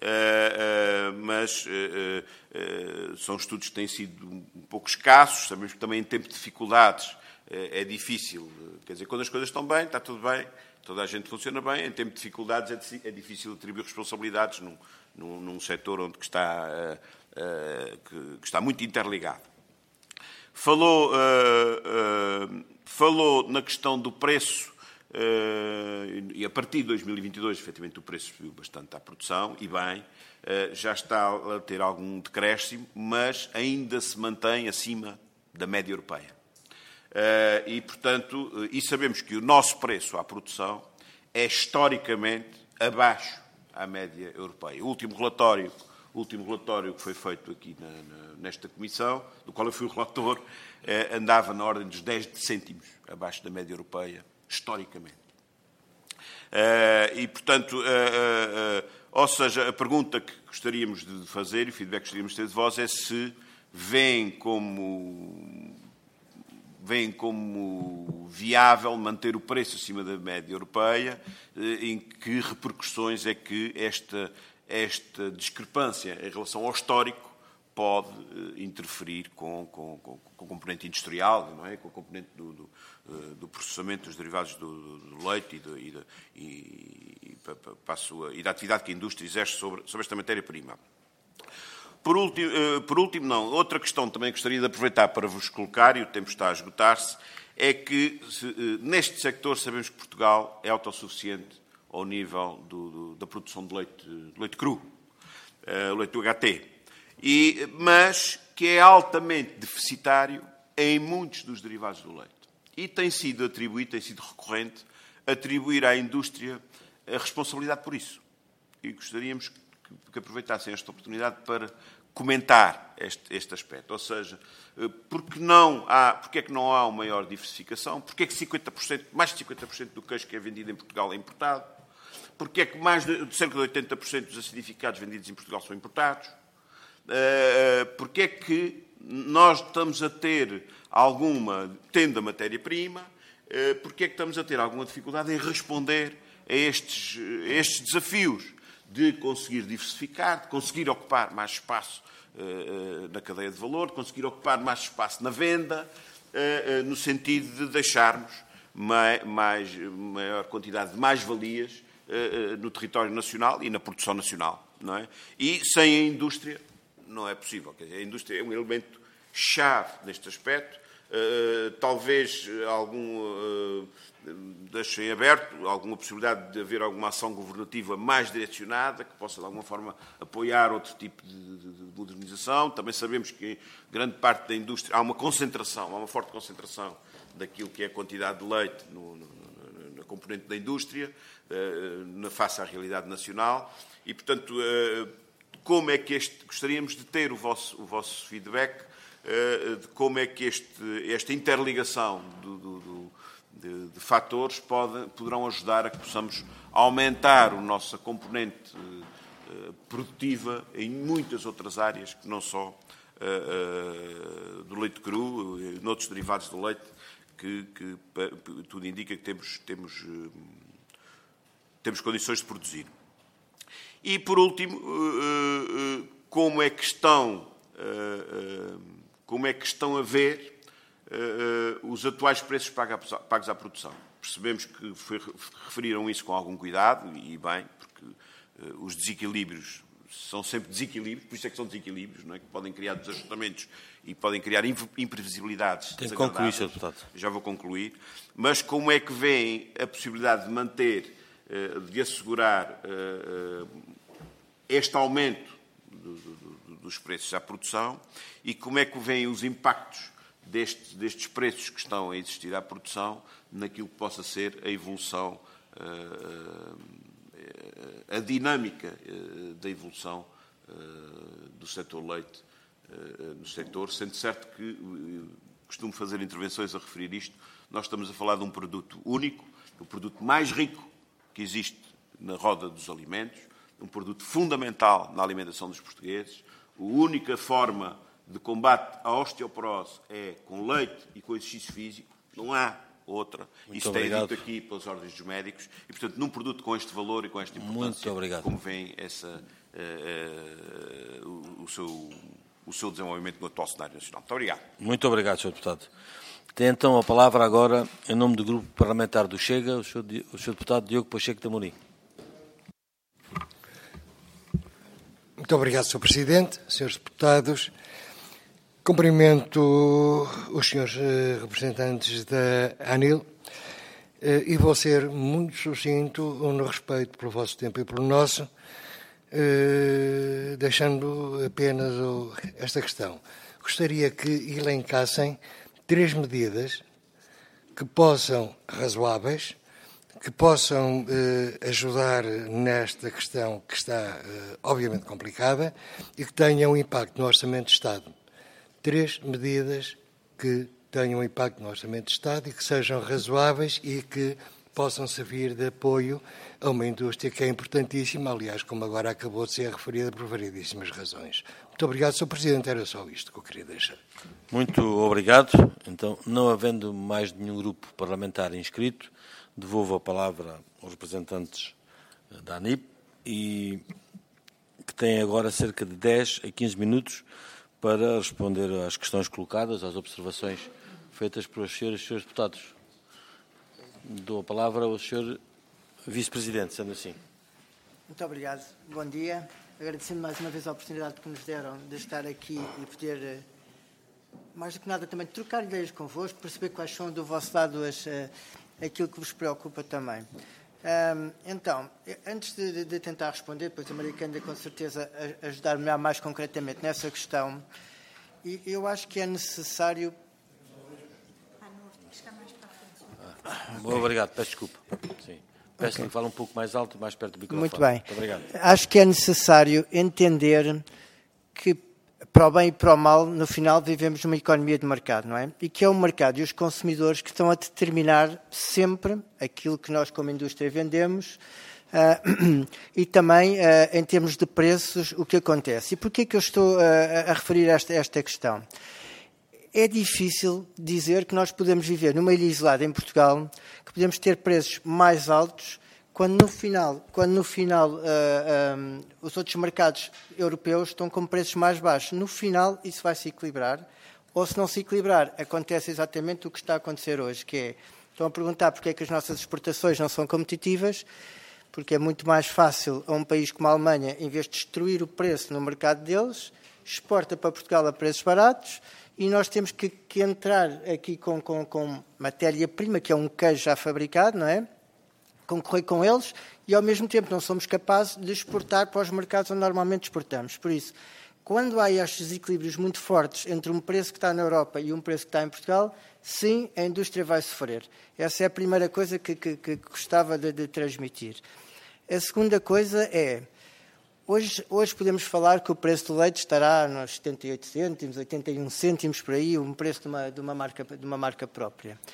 mas são estudos que têm sido um pouco escassos. Sabemos que também em tempo de dificuldades é difícil, quer dizer, quando as coisas estão bem, está tudo bem, toda a gente funciona bem, em tempo de dificuldades é difícil atribuir responsabilidades num setor onde que está muito interligado. Falou na questão do preço, e a partir de 2022, efetivamente, o preço subiu bastante à produção, e bem, já está a ter algum decréscimo, mas ainda se mantém acima da média europeia. E, portanto, sabemos que o nosso preço à produção é historicamente abaixo à média europeia. O último relatório que foi feito aqui nesta comissão, do qual eu fui o relator, andava na ordem dos 10 cêntimos abaixo da média europeia, historicamente. E, portanto, ou seja, a pergunta que gostaríamos de fazer e o feedback que gostaríamos de ter de vós é se veem como viável manter o preço acima da média europeia, em que repercussões é que esta discrepância em relação ao histórico pode interferir com o componente industrial, não é? Com o componente do processamento dos derivados do leite e da atividade que a indústria exerce sobre esta matéria-prima. Por último, outra questão também gostaria de aproveitar para vos colocar, e o tempo está a esgotar-se, é que neste sector sabemos que Portugal é autossuficiente ao nível da produção de leite cru, leite do HT, mas que é altamente deficitário em muitos dos derivados do leite. E tem sido recorrente atribuir à indústria a responsabilidade por isso. E gostaríamos que aproveitassem esta oportunidade para comentar este aspecto. Ou seja, porque é que não há uma maior diversificação? Porque é que mais de 50% do queijo que é vendido em Portugal é importado? Porque é que cerca de 80% dos acidificados vendidos em Portugal são importados? Porque é que nós estamos a ter tendo a matéria-prima, porque é que estamos a ter alguma dificuldade em responder a estes desafios de conseguir diversificar, de conseguir ocupar mais espaço na cadeia de valor, de conseguir ocupar mais espaço na venda, no sentido de deixarmos maior quantidade de mais-valias no território nacional e na produção nacional, não é? E sem a indústria não é possível. Quer dizer, a indústria é um elemento chave neste aspecto. Talvez deixem aberto alguma possibilidade de haver alguma ação governativa mais direcionada, que possa, de alguma forma, apoiar outro tipo de modernização. Também sabemos que, em grande parte da indústria, há uma forte concentração daquilo que é a quantidade de leite na componente da indústria, face à realidade nacional. E, portanto, como é que gostaríamos de ter o vosso feedback de como é que esta interligação de fatores poderão ajudar a que possamos aumentar a nossa componente produtiva em muitas outras áreas, que não só do leite cru, e noutros derivados do leite, que tudo indica que temos condições de produzir. E, por último, como é que estão a ver os atuais preços pagos à produção. Percebemos que referiram isso com algum cuidado, e bem, porque os desequilíbrios são sempre desequilíbrios, por isso é que são desequilíbrios, não é? Que podem criar desajustamentos e podem criar imprevisibilidades. Tem que concluir, Sr. Deputado. Já vou concluir. Mas como é que vêem a possibilidade de manter, de assegurar este aumento dos preços à produção, e como é que vêem os impactos destes preços que estão a existir à produção naquilo que possa ser a evolução, a dinâmica da evolução do setor leite no setor, sendo certo que costumo fazer intervenções a referir isto. Nós estamos a falar de um produto único, o produto mais rico que existe na roda dos alimentos, um produto fundamental na alimentação dos portugueses. A única forma de combate à osteoporose é com leite e com exercício físico. Não há outra. Muito Isso obrigado. tem dito aqui pelas ordens dos médicos. E, portanto, num produto com este valor e com esta importância, Muito obrigado. como vem o seu desenvolvimento no atual cenário nacional. Muito obrigado. Muito obrigado, Sr. Deputado. Tem então a palavra agora, em nome do Grupo Parlamentar do Chega, o Sr. Deputado Diogo Pacheco de Amorim. Muito obrigado, Sr. Presidente, Srs. Deputados. Cumprimento os senhores representantes da ANIL e vou ser muito sucinto no respeito pelo vosso tempo e pelo nosso, deixando apenas esta questão. Gostaria que elencassem 3 medidas que possam, razoáveis, que possam ajudar nesta questão que está obviamente complicada e que tenham impacto no Orçamento de Estado. 3 medidas que tenham impacto no Orçamento de Estado e que sejam razoáveis e que possam servir de apoio a uma indústria que é importantíssima, aliás, como agora acabou de ser referida por variedíssimas razões. Muito obrigado, Sr. Presidente. Era só isto que eu queria deixar. Muito obrigado. Então, não havendo mais nenhum grupo parlamentar inscrito, devolvo a palavra aos representantes da ANIP e que têm agora cerca de 10 a 15 minutos para responder às questões colocadas, às observações feitas pelos senhores e senhores deputados. Dou a palavra ao senhor Vice-Presidente, sendo assim. Muito obrigado. Bom dia. Agradecendo mais uma vez a oportunidade que nos deram de estar aqui e poder, mais do que nada, também trocar ideias convosco, perceber quais são do vosso lado aquilo que vos preocupa também. Então, antes de tentar responder, depois a Mariana com certeza ajudar-me mais concretamente nessa questão, eu acho que é necessário... Obrigado, peço desculpa. Sim. Peço-lhe que fale um pouco mais alto e mais perto do microfone. Muito bem. Muito obrigado. Acho que é necessário entender que, para o bem e para o mal, no final vivemos numa economia de mercado, não é? E que é o mercado e os consumidores que estão a determinar sempre aquilo que nós como indústria vendemos e também em termos de preços o que acontece. E porquê que eu estou a referir esta questão? É difícil dizer que nós podemos viver numa ilha isolada em Portugal, que podemos ter preços mais altos, quando no final os outros mercados europeus estão com preços mais baixos. No final isso vai se equilibrar, ou se não se equilibrar, acontece exatamente o que está a acontecer hoje, que é, estão a perguntar porque é que as nossas exportações não são competitivas, porque é muito mais fácil a um país como a Alemanha, em vez de destruir o preço no mercado deles, exporta para Portugal a preços baratos, e nós temos que entrar aqui com matéria-prima, que é um queijo já fabricado, não é? Concorrer com eles e, ao mesmo tempo, não somos capazes de exportar para os mercados onde normalmente exportamos. Por isso, quando há estes desequilíbrios muito fortes entre um preço que está na Europa e um preço que está em Portugal, sim, a indústria vai sofrer.Essa é a primeira coisa que gostava de transmitir. A segunda coisa é... Hoje podemos falar que o preço do leite estará nos 78 cêntimos, 81 cêntimos por aí, um preço de uma marca própria.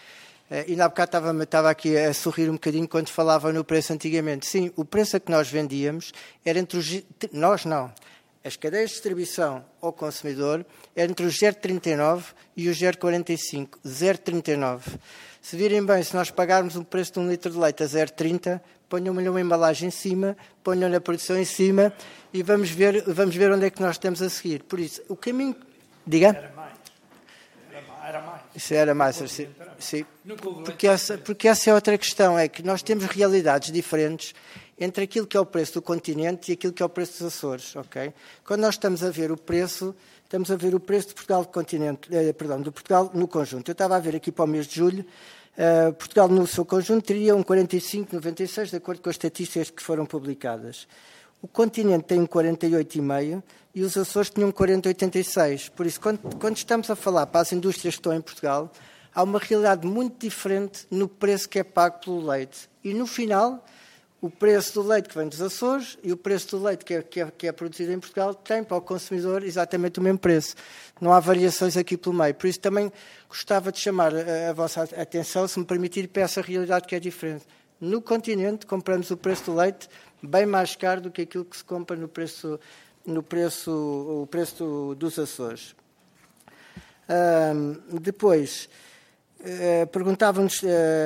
Ainda há bocado estava aqui a sorrir um bocadinho quando falava no preço antigamente. Sim, o preço a que nós vendíamos era entre os... Nós não. As cadeias de distribuição ao consumidor eram entre os 0,39 e os 0,45. 0,39. Se virem bem, se nós pagarmos um preço de 1 litro de leite a 0,30, ponham-lhe uma embalagem em cima, ponham-lhe a produção em cima e vamos ver onde é que nós estamos a seguir. Por isso, o caminho... Diga? Era mais. Isso era mais, sim. Porque essa é outra questão, é que nós temos realidades diferentes entre aquilo que é o preço do continente e aquilo que é o preço dos Açores, ok? Quando nós estamos a ver o preço de Portugal do continente, de Portugal no conjunto. Eu estava a ver aqui para o mês de julho, Portugal no seu conjunto teria um 45,96, de acordo com as estatísticas que foram publicadas. O continente tem um 48,5 e os Açores tinham um 40,86. Por isso, quando estamos a falar para as indústrias que estão em Portugal, há uma realidade muito diferente no preço que é pago pelo leite. E, no final, o preço do leite que vem dos Açores e o preço do leite que é produzido em Portugal tem para o consumidor exatamente o mesmo preço. Não há variações aqui pelo meio. Por isso, também gostava de chamar a vossa atenção, se me permitir, para essa realidade que é diferente. No continente, compramos o preço do leite bem mais caro do que aquilo que se compra o preço dos Açores. Depois, perguntavam-nos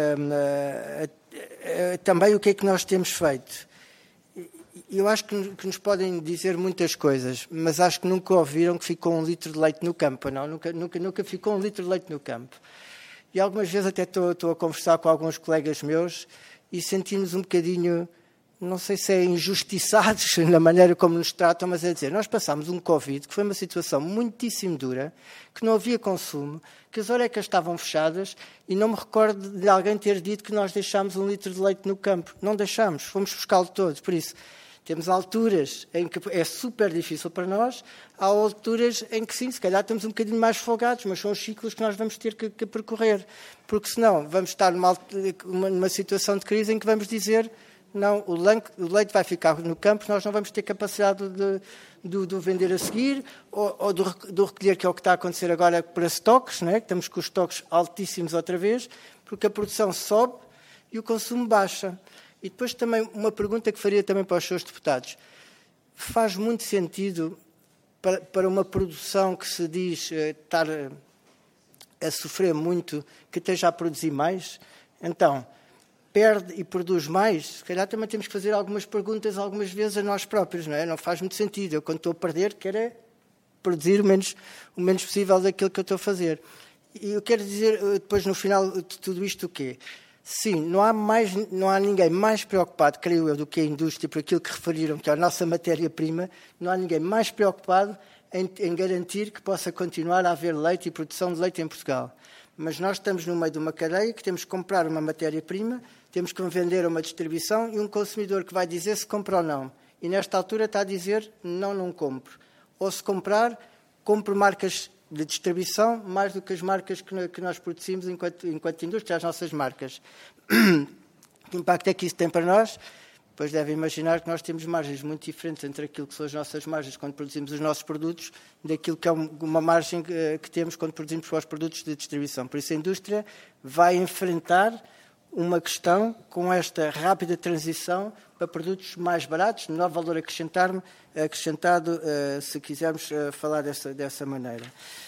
também o que é que nós temos feito. Eu acho que nos podem dizer muitas coisas, mas acho que nunca ouviram que ficou 1 litro de leite no campo, não? Nunca ficou 1 litro de leite no campo. E algumas vezes até estou a conversar com alguns colegas meus e sentimos um bocadinho, não sei se é injustiçados na maneira como nos tratam, mas é dizer, nós passámos um Covid, que foi uma situação muitíssimo dura, que não havia consumo, que as horecas estavam fechadas e não me recordo de alguém ter dito que nós deixámos 1 litro de leite no campo. Não deixámos, fomos buscá-lo todos. Por isso, temos alturas em que é super difícil para nós, há alturas em que sim, se calhar estamos um bocadinho mais folgados, mas são os ciclos que nós vamos ter que percorrer. Porque senão vamos estar numa situação de crise em que vamos dizer não, o leite vai ficar no campo, nós não vamos ter capacidade de o vender a seguir ou do recolher, que é o que está a acontecer agora para estoques, não é? Que estamos com os estoques altíssimos outra vez, porque a produção sobe e o consumo baixa. E depois também uma pergunta que faria também para os seus deputados. Faz muito sentido para uma produção que se diz estar a sofrer muito, que esteja a produzir mais? Então, perde e produz mais? Se calhar também temos que fazer algumas perguntas algumas vezes a nós próprios, não é? Não faz muito sentido. Eu, quando estou a perder, quero é produzir o menos possível daquilo que eu estou a fazer. E eu quero dizer, depois, no final de tudo isto, o quê? Sim, não há ninguém mais preocupado, creio eu, do que a indústria, por aquilo que referiram, que é a nossa matéria-prima, não há ninguém mais preocupado em garantir que possa continuar a haver leite e produção de leite em Portugal. Mas nós estamos no meio de uma cadeia que temos que comprar uma matéria-prima, temos que vender a uma distribuição e um consumidor que vai dizer se compra ou não. E nesta altura está a dizer não compro. Ou se comprar, compro marcas de distribuição mais do que as marcas que nós produzimos enquanto indústria, as nossas marcas. Que impacto é que isso tem para nós? Pois devem imaginar que nós temos margens muito diferentes entre aquilo que são as nossas margens quando produzimos os nossos produtos daquilo que é uma margem que temos quando produzimos os produtos de distribuição. Por isso a indústria vai enfrentar uma questão com esta rápida transição para produtos mais baratos, de menor valor acrescentado, se quisermos falar dessa maneira.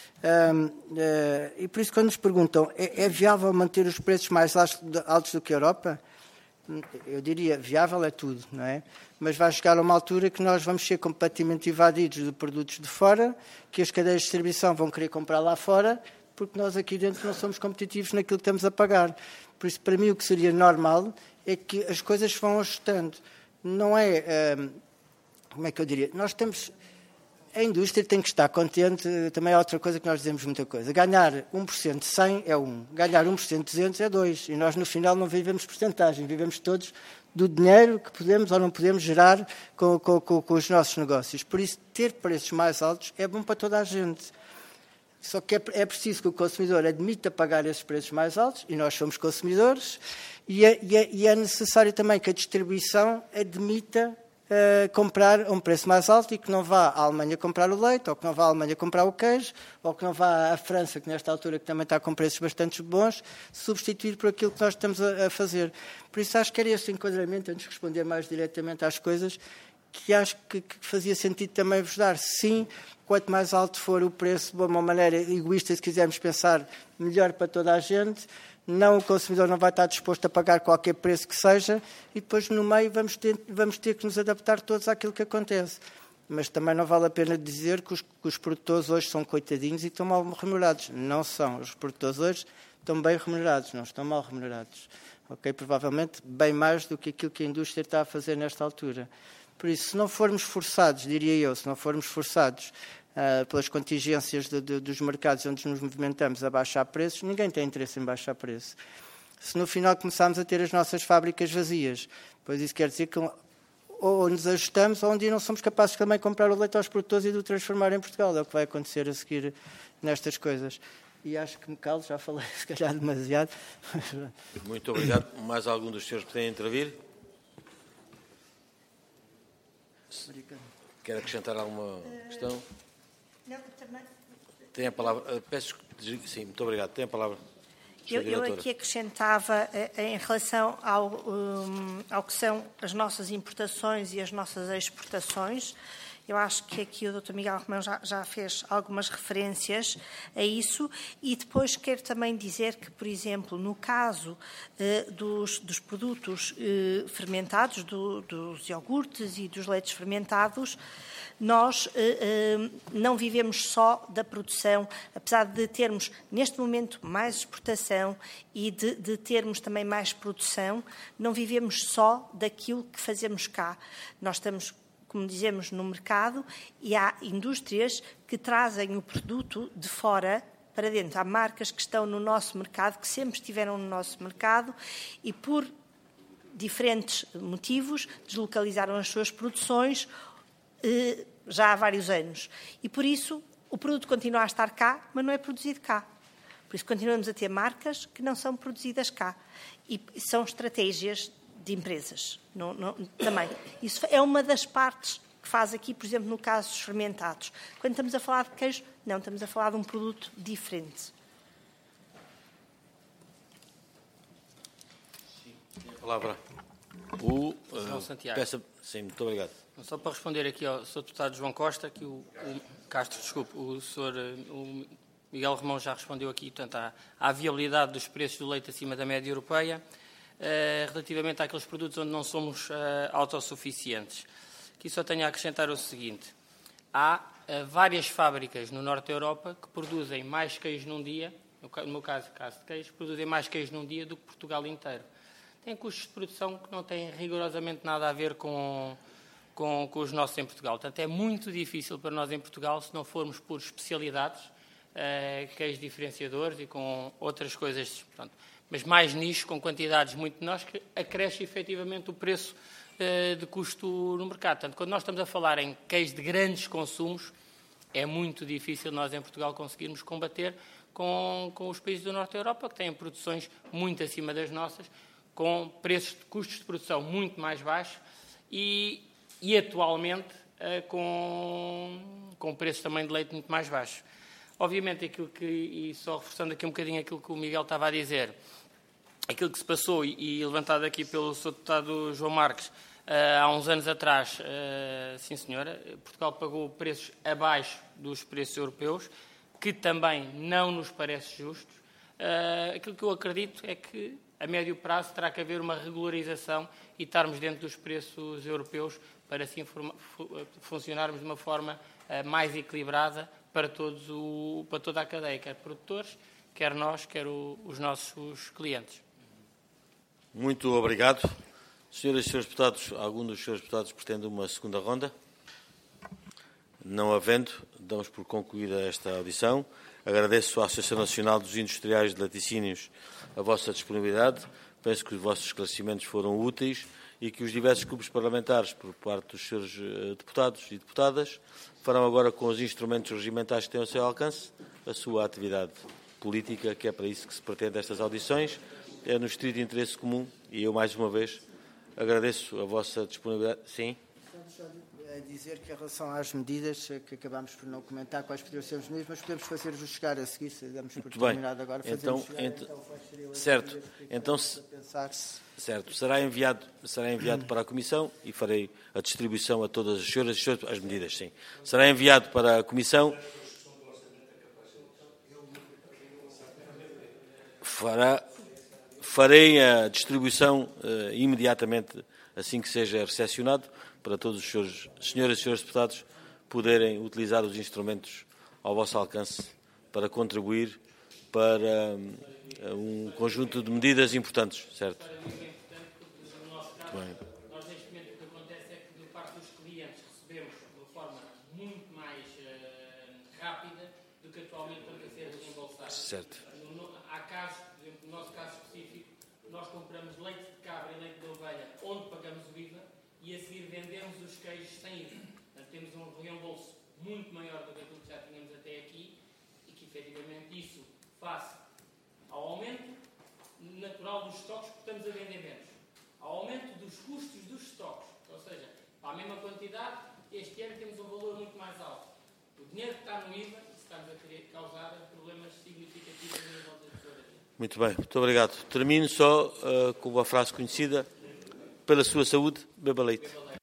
E por isso, quando nos perguntam, é viável manter os preços mais altos do que a Europa? Eu diria, viável é tudo, não é? Mas vai chegar a uma altura que nós vamos ser completamente invadidos de produtos de fora, que as cadeias de distribuição vão querer comprar lá fora, porque nós aqui dentro não somos competitivos naquilo que estamos a pagar. Por isso, para mim, o que seria normal é que as coisas vão ajustando. Não é... como é que eu diria? Nós temos... A indústria tem que estar contente, também é outra coisa que nós dizemos muita coisa. Ganhar 1% de 100 é 1, ganhar 1% de 200 é 2. E nós, no final, não vivemos porcentagem, vivemos todos do dinheiro que podemos ou não podemos gerar com os nossos negócios. Por isso, ter preços mais altos é bom para toda a gente. Só que é preciso que o consumidor admita pagar esses preços mais altos, e nós somos consumidores, e é necessário também que a distribuição admita comprar a um preço mais alto e que não vá à Alemanha comprar o leite, ou que não vá à Alemanha comprar o queijo, ou que não vá à França, que nesta altura que também está com preços bastante bons, substituir por aquilo que nós estamos a fazer. Por isso acho que era este enquadramento, antes de responder mais diretamente às coisas, que acho que fazia sentido também vos dar. Sim, quanto mais alto for o preço, de uma maneira egoísta, se quisermos pensar, melhor para toda a gente. Não, o consumidor não vai estar disposto a pagar qualquer preço que seja e depois no meio vamos ter que nos adaptar todos àquilo que acontece. Mas também não vale a pena dizer que os produtores hoje são coitadinhos e estão mal remunerados. Não são. Os produtores hoje estão bem remunerados, não estão mal remunerados. Okay? Provavelmente bem mais do que aquilo que a indústria está a fazer nesta altura. Por isso, se não formos forçados, diria eu, se não formos forçados pelas contingências dos mercados onde nos movimentamos a baixar preços, ninguém tem interesse em baixar preço. Se no final começarmos a ter as nossas fábricas vazias, pois isso quer dizer que ou nos ajustamos ou um dia não somos capazes de também comprar o leite aos produtores e de o transformar em Portugal. É o que vai acontecer a seguir nestas coisas. E acho que me calo, já falei se calhar demasiado. Muito obrigado. Mais algum dos senhores que têm a intervir? Quer acrescentar alguma questão? Não, também. Tem a palavra. Peço que sim, muito obrigado. Tem a palavra. Eu aqui acrescentava em relação ao que são as nossas importações e as nossas exportações. Eu acho que aqui o Dr. Miguel Romão já fez algumas referências a isso e depois quero também dizer que, por exemplo, no caso dos produtos fermentados, dos iogurtes e dos leites fermentados, nós não vivemos só da produção, apesar de termos neste momento mais exportação e de termos também mais produção, não vivemos só daquilo que fazemos cá. Nós estamos, como dizemos, no mercado e há indústrias que trazem o produto de fora para dentro. Há marcas que estão no nosso mercado, que sempre estiveram no nosso mercado e por diferentes motivos deslocalizaram as suas produções já há vários anos. E por isso o produto continua a estar cá, mas não é produzido cá. Por isso continuamos a ter marcas que não são produzidas cá. E são estratégias de empresas também. Isso é uma das partes que faz aqui, por exemplo, no caso dos fermentados. Quando estamos a falar de queijo, não, estamos a falar de um produto diferente. A palavra. Santiago. Sim, muito obrigado. Só para responder aqui ao Sr. Deputado João Costa, que o Miguel Romão já respondeu aqui, portanto, à viabilidade dos preços do leite acima da média europeia, relativamente àqueles produtos onde não somos autossuficientes. Aqui só tenho a acrescentar o seguinte: há várias fábricas no norte da Europa que produzem mais queijo num dia, no meu caso de queijo, produzem mais queijo num dia do que Portugal inteiro. Têm custos de produção que não têm rigorosamente nada a ver com os nossos em Portugal. Portanto, é muito difícil para nós em Portugal, se não formos por especialidades, queijos diferenciadores e com outras coisas, portanto, mas mais nicho, com quantidades muito menores, que acresce efetivamente o preço de custo no mercado. Portanto, quando nós estamos a falar em queijo de grandes consumos, é muito difícil nós em Portugal conseguirmos combater com os países do norte da Europa, que têm produções muito acima das nossas, com preços de custos de produção muito mais baixos e atualmente com preços também de leite muito mais baixos. Obviamente, e só reforçando aqui um bocadinho aquilo que o Miguel estava a dizer, aquilo que se passou e levantado aqui pelo Sr. Deputado João Marques há uns anos atrás, sim senhora, Portugal pagou preços abaixo dos preços europeus, que também não nos parece justo. Aquilo que eu acredito é que a médio prazo terá que haver uma regularização e estarmos dentro dos preços europeus para assim funcionarmos de uma forma mais equilibrada para toda a cadeia, quer produtores, quer nós, quer os nossos clientes. Muito obrigado. Senhoras e senhores deputados, algum dos senhores deputados pretende uma segunda ronda? Não havendo, damos por concluída esta audição. Agradeço à Associação Nacional dos Industriais de Laticínios a vossa disponibilidade. Penso que os vossos esclarecimentos foram úteis e que os diversos grupos parlamentares, por parte dos senhores deputados e deputadas, farão agora com os instrumentos regimentais que têm ao seu alcance a sua atividade política, que é para isso que se pretende estas audições. É no estrito interesse comum e eu, mais uma vez, agradeço a vossa disponibilidade. Sim? só dizer que em relação às medidas, que acabámos por não comentar quais poderiam ser as medidas, mas podemos fazer-vos chegar a seguir, se damos por terminado agora. Certo. Então, certo. Será enviado para a Comissão e farei a distribuição a todas as senhoras e senhores, as medidas, sim. Será enviado para a Comissão. Farei a distribuição imediatamente, assim que seja recepcionado, para todos os senhoras e senhores deputados poderem utilizar os instrumentos ao vosso alcance para contribuir para um conjunto de medidas importantes, certo? Bem. Nós, neste momento, o que acontece é que, de parte dos clientes, recebemos de uma forma muito mais rápida do que atualmente para ser reembolsado. Certo. Há casos, por exemplo, no nosso caso específico, nós compramos leite de cabra e leite de ovelha, onde pagamos o IVA, e a seguir vendemos os queijos sem IVA. Portanto, temos um reembolso muito maior do que aquilo que já tínhamos até aqui, e que, efetivamente, isso, face ao aumento natural dos estoques, porque estamos a vender menos, ao aumento dos custos dos estoques, ou seja, para a mesma quantidade, este ano temos um valor muito mais alto. O dinheiro que está no IVA, estamos a querer causar problemas significativos no nível da tesouraria. Muito bem, muito obrigado. Termino só com uma frase conhecida: pela sua saúde, beba leite.